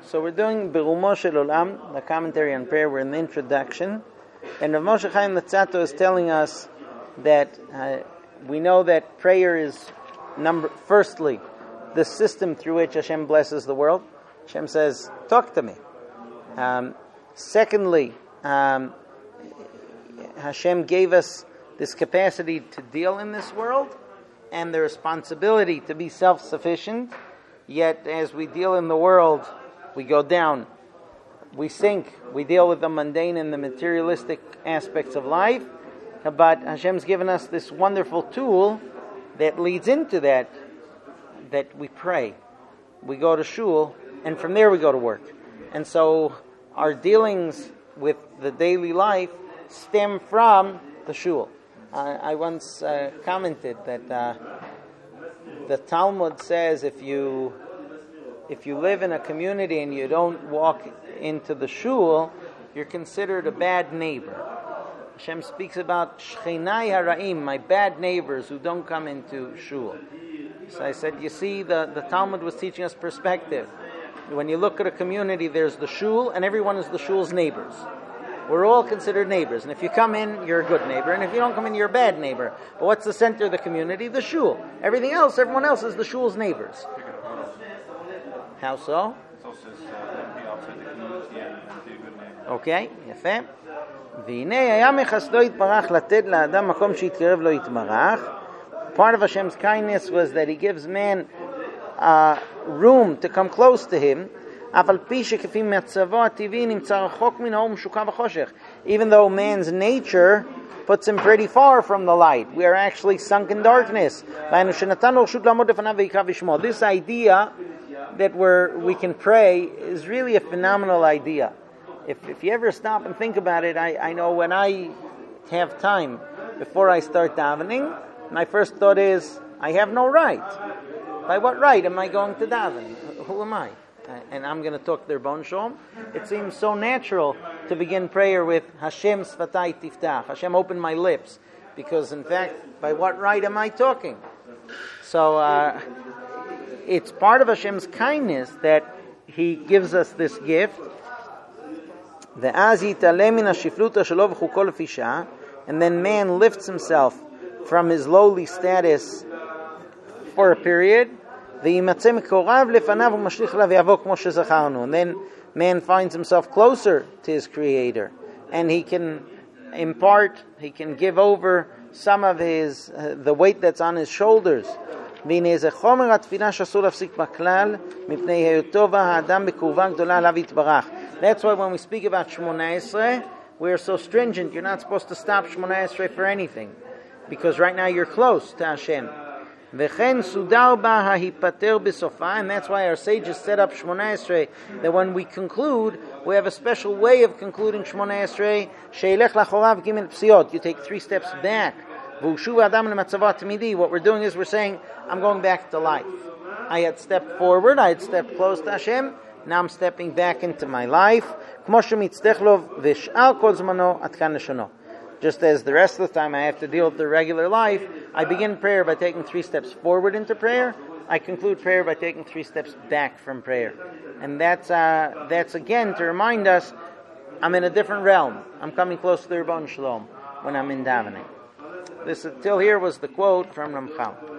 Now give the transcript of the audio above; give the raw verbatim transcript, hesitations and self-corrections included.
So we're doing Berumo Shel Olam, the commentary on prayer. We're in the introduction. And Rav Moshe Chaim Luzzatto is telling us that uh, we know that prayer is, number firstly, the system through which Hashem blesses the world. Hashem says, talk to me. Um, secondly, um, Hashem gave us this capacity to deal in this world and the responsibility to be self-sufficient. Yet as we deal in the world, we go down, we sink, we deal with the mundane and the materialistic aspects of life. But Hashem's given us this wonderful tool that leads into that, that we pray. We go to shul, and from there we go to work. And so our dealings with the daily life stem from the shul. Uh, I once uh, commented that uh, the Talmud says if you if you live in a community and you don't walk into the shul, you're considered a bad neighbor. Hashem speaks about Shechinai Hara'im, my bad neighbors who don't come into shul. So I said, you see, the, the Talmud was teaching us perspective. When you look at a community, there's the shul, and everyone is the shul's neighbors. We're all considered neighbors. And if you come in, you're a good neighbor. And if you don't come in, you're a bad neighbor. But what's the center of the community? The shul. Everything else, everyone else is the shul's neighbors. How so? Okay, יפה. והנה היה מחסדו יתברך לתת לאדם מקום שיתקרב לו יתברך. Part of Hashem's kindness was that He gives man uh, room to come close to Him. אבל פי שכפי מצבו הטבעי נמצא רחוק מן האור משוקע בחושך. Even though man's nature puts him pretty far from the light, we are actually sunk in darkness. שנתן לו רשות לעמוד לפניו ויקרא בשמו. This idea that we're, we can pray is really a phenomenal idea. If if you ever stop and think about it, I, I know when I have time before I start davening, my first thought is, I have no right. By what right am I going to daven? Who am I? And I'm going to talk their Bon Shalom. It seems so natural to begin prayer with Hashem Sfatai Tiftach. Hashem, open my lips. Because in fact, by what right am I talking? So uh, it's part of Hashem's kindness that He gives us this gift. And then man lifts himself from his lowly status for a period. And then man finds himself closer to his Creator, and he can impart, he can give over some of his uh, the weight that's on his shoulders. That's why when we speak about Shmoneh Esrei, we're so stringent. You're not supposed to stop Shmoneh Esrei for anything, because right now you're close to Hashem. And that's why our sages set up Shmoneh Esrei, that when we conclude, we have a special way of concluding Shmoneh Esrei. You take three steps back. What we're doing is we're saying, I'm going back to life. I had stepped forward, I had stepped close to Hashem, now I'm stepping back into my life. Just as the rest of the time I have to deal with the regular life, I begin prayer by taking three steps forward into prayer. I conclude prayer by taking three steps back from prayer. And that's uh, that's again to remind us, I'm in a different realm. I'm coming close to the Ribbon Shalom when I'm in davening. This till here was the quote from Ramchal.